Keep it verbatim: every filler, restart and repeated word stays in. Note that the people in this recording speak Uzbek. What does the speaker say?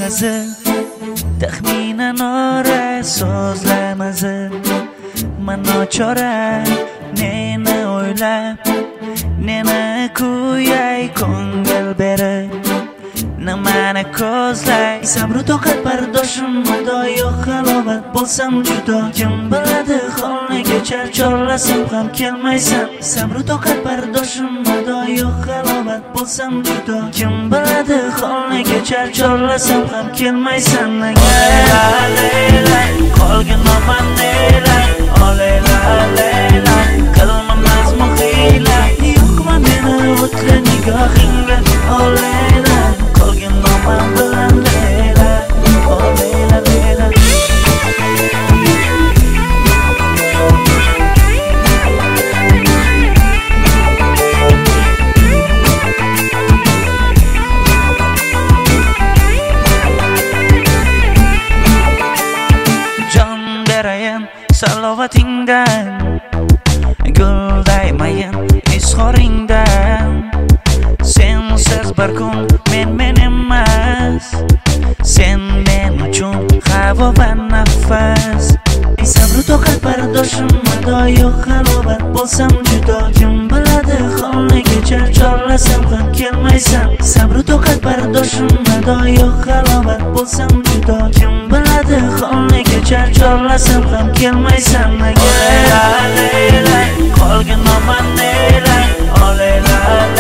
mazi taxminan ora so'zlamazi man nochora neni o'ylab neni kuyay ko'ngil berib nimani ko'zlay sabru toqat bardoshim mado yo'q halovat bo'lsam judo kim biladi holni kechar chorlasam ham kelmaysan sabru toqat bardoshim mado yo'q halovat bo'lsam judo kim biladi holni kechar chorlasam ham kelmaysan Layla Layla qolgin oman Layla Layla Layla qilma mazmun hiyla yo'qma meni o'tli nigohingga Layla qolgin oman bilan Layla Layla Layla jon berayin salovatingdan guldaymayin izhoringdan sensiz bir kun men men emas sen men uchun havo va nafas sabru toqat bardoshim mado yo'q halovat bo'lsam judo kim biladi holni kechar chorlasam ham kelmaysan sabru toqat bardoshim mado yo'q halovat bo'lsam judo kim biladi holni kechar chorlasam ham kelmaysan Layla Layla qolgin oman Layla Layla